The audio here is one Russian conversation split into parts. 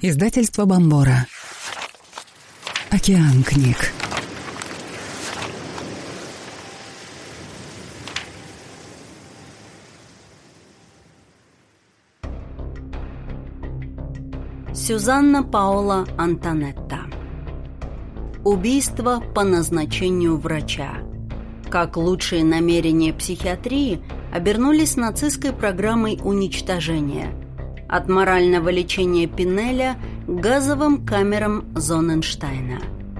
Издательство Бомбора. Океан книг. Сюзанна Паула Антонетта. Убийство по назначению врача. Как лучшие намерения психиатрии обернулись нацистской программой уничтожения. От морального лечения Пинеля к газовым камерам Зоненштейна.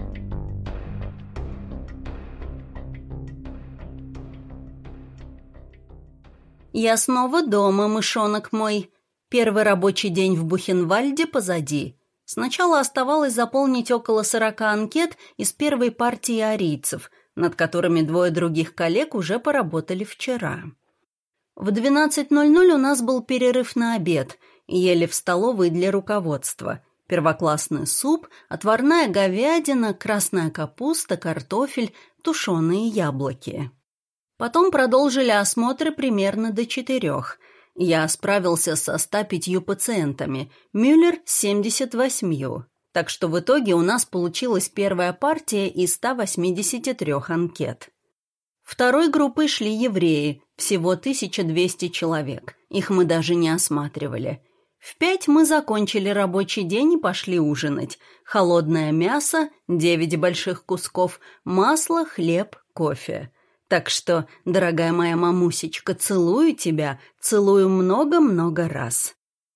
Я снова дома, мышонок мой. Первый рабочий день в Бухенвальде позади. Сначала оставалось заполнить около 40 анкет из первой партии арийцев, над которыми двое других коллег уже поработали вчера. В 12:00 у нас был перерыв на обед, и ели в столовой для руководства. Первоклассный суп, отварная говядина, красная капуста, картофель, тушеные яблоки. Потом продолжили осмотры примерно до 4. Я справился со 105 пациентами, Мюллер – 78. Так что в итоге у нас получилась первая партия из 183 анкет. Второй группой шли евреи, всего 1200 человек. Их мы даже не осматривали. В 5 мы закончили рабочий день и пошли ужинать. Холодное мясо, 9 больших кусков, масло, хлеб, кофе. Так что, дорогая моя мамусечка, целую тебя, целую много-много раз.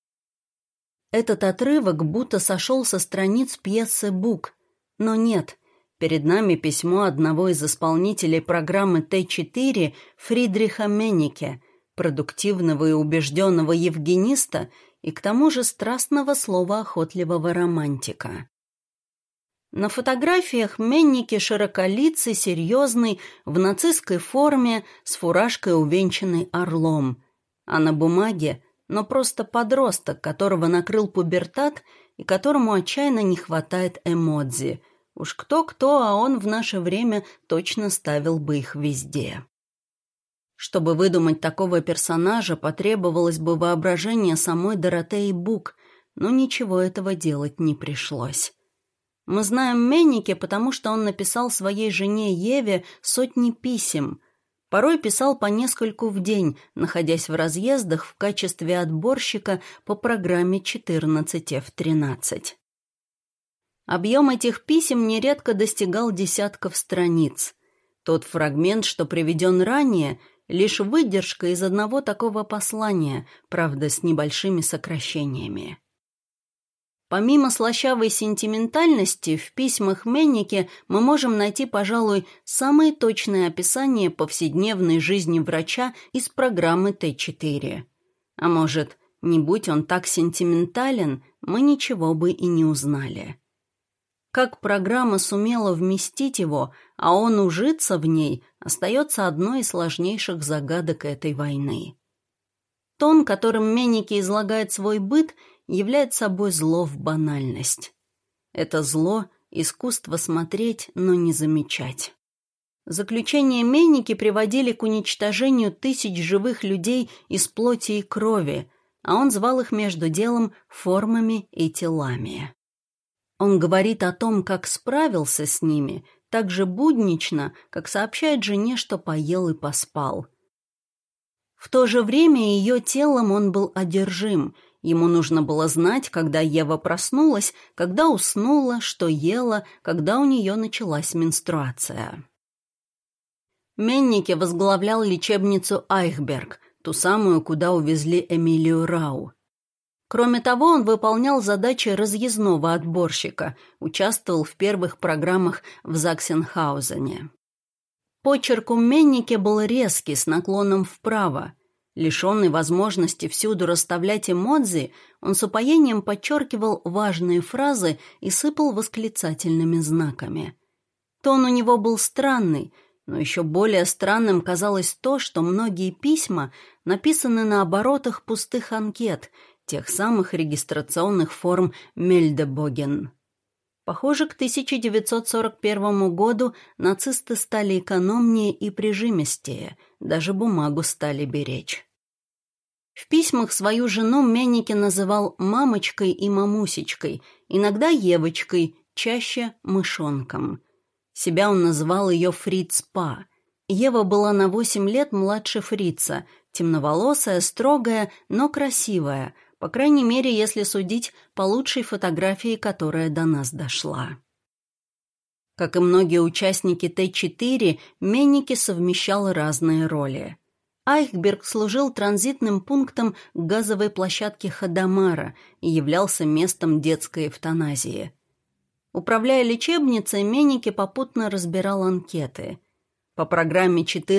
Этот отрывок будто сошел со страниц пьесы «Бук». Но нет, перед нами письмо одного из исполнителей программы Т4 Фридриха Меннике, продуктивного и убежденного евгениста и к тому же страстного словоохотливого романтика. На фотографиях Меннике широколицый, серьезный, в нацистской форме, с фуражкой, увенчанной орлом. А на бумаге, но просто подросток, которого накрыл пубертат и которому отчаянно не хватает эмодзи. Уж кто-кто, а он в наше время точно ставил бы их везде. Чтобы выдумать такого персонажа, потребовалось бы воображение самой Доротеи Бук, но ничего этого делать не пришлось. Мы знаем Меннике, потому что он написал своей жене Еве сотни писем. Порой писал по нескольку в день, находясь в разъездах в качестве отборщика по программе 14F13. Объем этих писем нередко достигал десятков страниц. Тот фрагмент, что приведен ранее, лишь выдержка из одного такого послания, правда, с небольшими сокращениями. Помимо слащавой сентиментальности, в письмах Меннике мы можем найти, пожалуй, самые точные описания повседневной жизни врача из программы Т4. А может, не будь он так сентиментален, мы ничего бы и не узнали. Как программа сумела вместить его, а он ужиться в ней, остается одной из сложнейших загадок этой войны. Тон, которым Меннике излагает свой быт, является собой зло в банальность. Это зло — искусство смотреть, но не замечать. Заключения Меннике приводили к уничтожению тысяч живых людей из плоти и крови, а он звал их между делом формами и телами. Он говорит о том, как справился с ними, так же буднично, как сообщает жене, что поел и поспал. В то же время ее телом он был одержим. Ему нужно было знать, когда Ева проснулась, когда уснула, что ела, когда у нее началась менструация. Меннике возглавлял лечебницу Айхберг, ту самую, куда увезли Эмилию Рау. Кроме того, он выполнял задачи разъездного отборщика, участвовал в первых программах в Заксенхаузене. Почерк у Меннике был резкий, с наклоном вправо. Лишенный возможности всюду расставлять эмодзи, он с упоением подчеркивал важные фразы и сыпал восклицательными знаками. Тон у него был странный, но еще более странным казалось то, что многие письма написаны на оборотах пустых анкет, тех самых регистрационных форм Мельдебоген. Похоже, к 1941 году нацисты стали экономнее и прижимистее, даже бумагу стали беречь. В письмах свою жену Меннике называл мамочкой и мамусечкой, иногда Евочкой, чаще мышонком. Себя он называл ее Фриц Па. Ева была на 8 лет младше Фрица, темноволосая, строгая, но красивая, по крайней мере, если судить по лучшей фотографии, которая до нас дошла. Как и многие участники Т-4, Меннике совмещал разные роли. Айхберг служил транзитным пунктом к газовой площадке Хадамара и являлся местом детской эвтаназии. Управляя лечебницей, Меннике попутно разбирал анкеты. По программе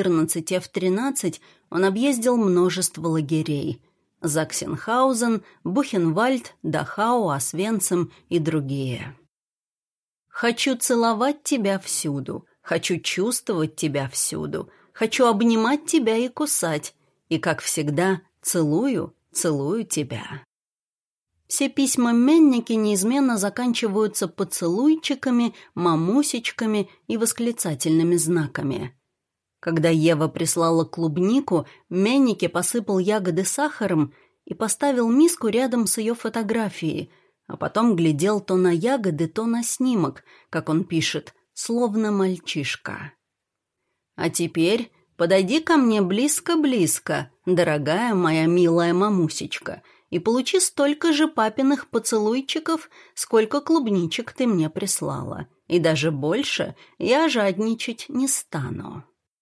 14F13 он объездил множество лагерей – Заксенхаузен, Бухенвальд, Дахау, Освенцим и другие. «Хочу целовать тебя всюду, хочу чувствовать тебя всюду, хочу обнимать тебя и кусать, и, как всегда, целую, целую тебя». Все письма Меннике неизменно заканчиваются поцелуйчиками, мамусечками и восклицательными знаками. Когда Ева прислала клубнику, Меннике посыпал ягоды сахаром и поставил миску рядом с ее фотографией, а потом глядел то на ягоды, то на снимок, как он пишет, словно мальчишка. «А теперь подойди ко мне близко-близко, дорогая моя милая мамусечка, и получи столько же папиных поцелуйчиков, сколько клубничек ты мне прислала. И даже больше я жадничать не стану».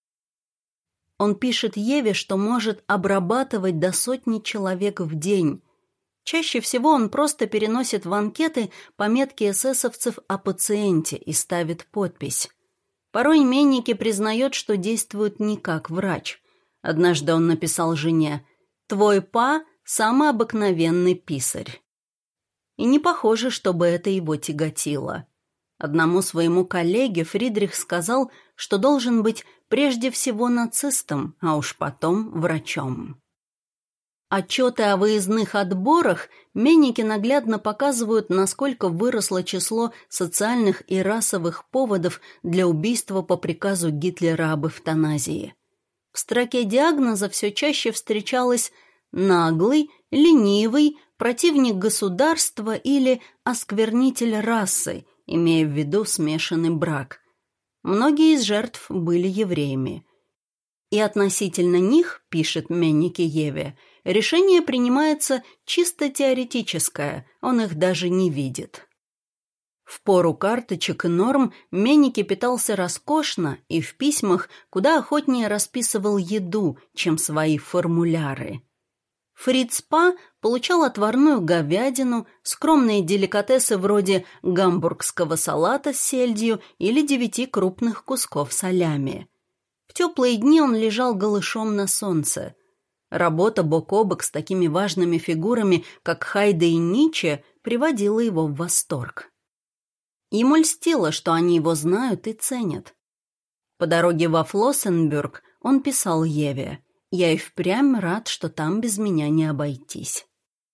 Он пишет Еве, что может обрабатывать до 100 человек в день. Чаще всего он просто переносит в анкеты пометки эсэсовцев о пациенте и ставит подпись. Порой Меннике признает, что действует не как врач. Однажды он написал жене: «Твой па – самый обыкновенный писарь». И не похоже, чтобы это его тяготило. Одному своему коллеге Фридрих сказал, что должен быть прежде всего нацистом, а уж потом врачом. Отчеты о выездных отборах Меннике наглядно показывают, насколько выросло число социальных и расовых поводов для убийства по приказу Гитлера об эвтаназии. В строке диагноза все чаще встречалось «наглый», «ленивый», «противник государства» или «осквернитель расы», имея в виду смешанный брак. Многие из жертв были евреями. И относительно них, пишет Меннике Еве, решение принимается чисто теоретическое, он их даже не видит. В пору карточек и норм Меннике питался роскошно и в письмах куда охотнее расписывал еду, чем свои формуляры. Фриц Па получал отварную говядину, скромные деликатесы вроде гамбургского салата с сельдью или 9 крупных кусков салями. В теплые дни он лежал голышом на солнце. Работа бок о бок с такими важными фигурами, как Хайде и Ницше, приводила его в восторг. Ему льстило, что они его знают и ценят. По дороге во Флоссенбюрг он писал Еве: «Я и впрямь рад, что там без меня не обойтись».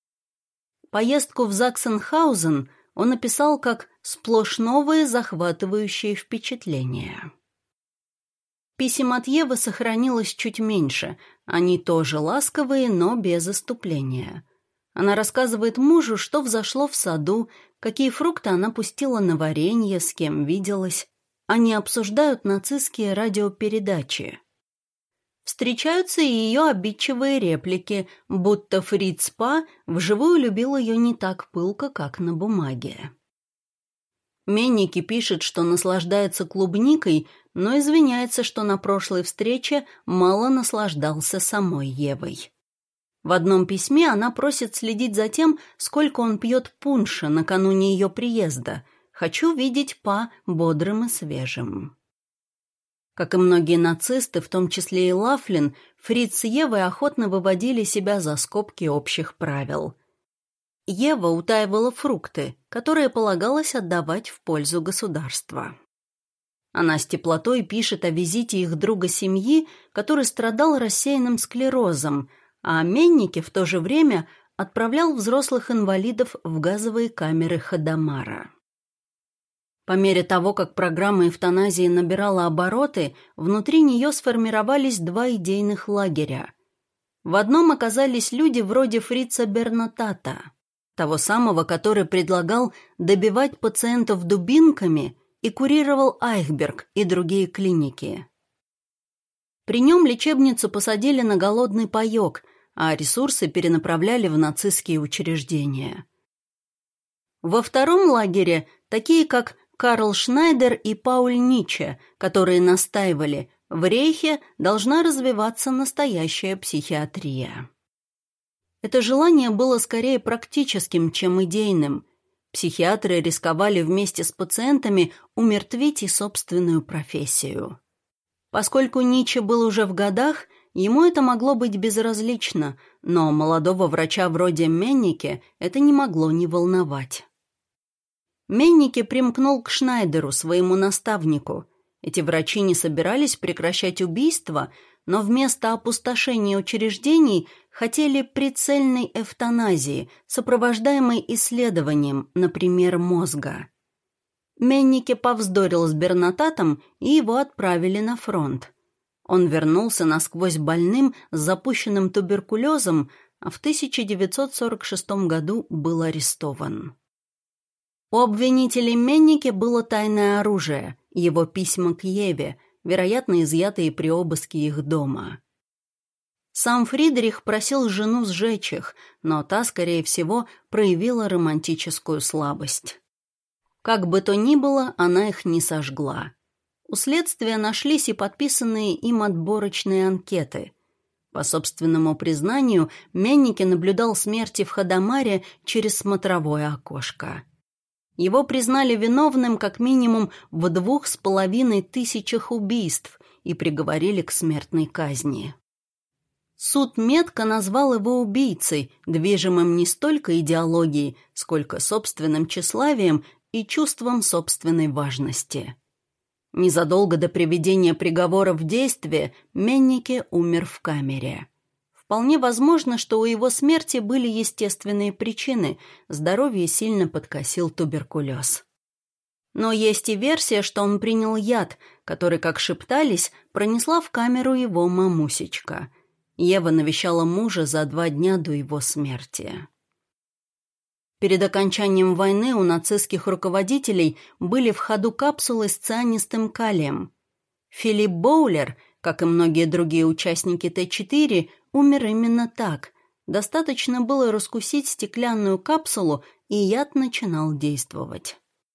Поездку в Заксенхаузен он описал как «сплошь новые захватывающие впечатления». Писем от Евы сохранилось чуть меньше, они тоже ласковые, но без иступления. Она рассказывает мужу, что взошло в саду, какие фрукты она пустила на варенье, с кем виделась. Они обсуждают нацистские радиопередачи. Встречаются и ее обидчивые реплики, будто Фриц Па вживую любил ее не так пылко, как на бумаге. Меннике пишет, что наслаждается клубникой, но извиняется, что на прошлой встрече мало наслаждался самой Евой. В одном письме она просит следить за тем, сколько он пьет пунша накануне ее приезда. «Хочу видеть Па бодрым и свежим». Как и многие нацисты, в том числе и Лафлин, Фриц с Евой охотно выводили себя за скобки общих правил. Ева утаивала фрукты, которые полагалось отдавать в пользу государства. Она с теплотой пишет о визите их друга семьи, который страдал рассеянным склерозом, а Меннике в то же время отправлял взрослых инвалидов в газовые камеры Хадамара. По мере того, как программа эвтаназии набирала обороты, внутри нее сформировались 2 идейных лагеря. В одном оказались люди вроде фрица Бернатата, того самого, который предлагал добивать пациентов дубинками и курировал Айхберг и другие клиники. При нем лечебницу посадили на голодный паёк, а ресурсы перенаправляли в нацистские учреждения. Во втором лагере такие, как Карл Шнайдер и Пауль Ниче, которые настаивали, в Рейхе должна развиваться настоящая психиатрия. Это желание было скорее практическим, чем идейным. Психиатры рисковали вместе с пациентами умертвить и собственную профессию. Поскольку Ниче был уже в годах, ему это могло быть безразлично, но молодого врача вроде Меннике это не могло не волновать. Меннике примкнул к Шнайдеру, своему наставнику. Эти врачи не собирались прекращать убийства, но вместо опустошения учреждений хотели прицельной эвтаназии, сопровождаемой исследованием, например, мозга. Меннике повздорил с Бернататом, и его отправили на фронт. Он вернулся насквозь больным с запущенным туберкулезом, а в 1946 году был арестован. У обвинителей Меннике было тайное оружие, его письма к Еве, вероятно, изъятые при обыске их дома. Сам Фридрих просил жену сжечь их, но та, скорее всего, проявила романтическую слабость. Как бы то ни было, она их не сожгла. У следствия нашлись и подписанные им отборочные анкеты. По собственному признанию, Меннике наблюдал смерти в Хадамаре через смотровое окошко. Его признали виновным как минимум в 2500 убийств и приговорили к смертной казни. Суд метко назвал его убийцей, движимым не столько идеологией, сколько собственным тщеславием и чувством собственной важности. Незадолго до приведения приговора в действие Меннике умер в камере. Вполне возможно, что у его смерти были естественные причины, здоровье сильно подкосил туберкулез. Но есть и версия, что он принял яд, который, как шептались, пронесла в камеру его мамусечка. Ева навещала мужа за 2 дня до его смерти. Перед окончанием войны у нацистских руководителей были в ходу капсулы с цианистым калием. Филипп Боулер, как и многие другие участники Т-4, умер именно так. Достаточно было раскусить стеклянную капсулу, и яд начинал действовать.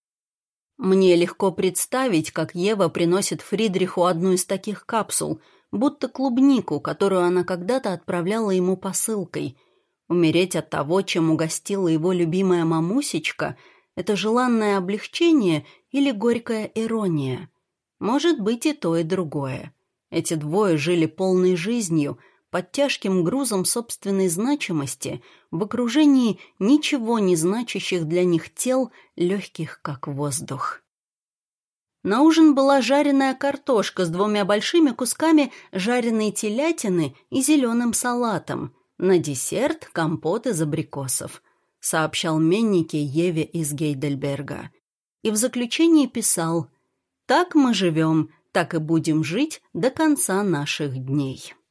Мне легко представить, как Ева приносит Фридриху одну из таких капсул, будто клубнику, которую она когда-то отправляла ему посылкой. Умереть от того, чем угостила его любимая мамусечка, это желанное облегчение или горькая ирония. Может быть и то, и другое. Эти двое жили полной жизнью, под тяжким грузом собственной значимости, в окружении ничего не значащих для них тел, легких как воздух. На ужин была жареная картошка с 2 большими кусками жареной телятины и зеленым салатом. На десерт компот из абрикосов, сообщал Меннике Еве из Гейдельберга. И в заключении писал: «Так мы живем, так и будем жить до конца наших дней».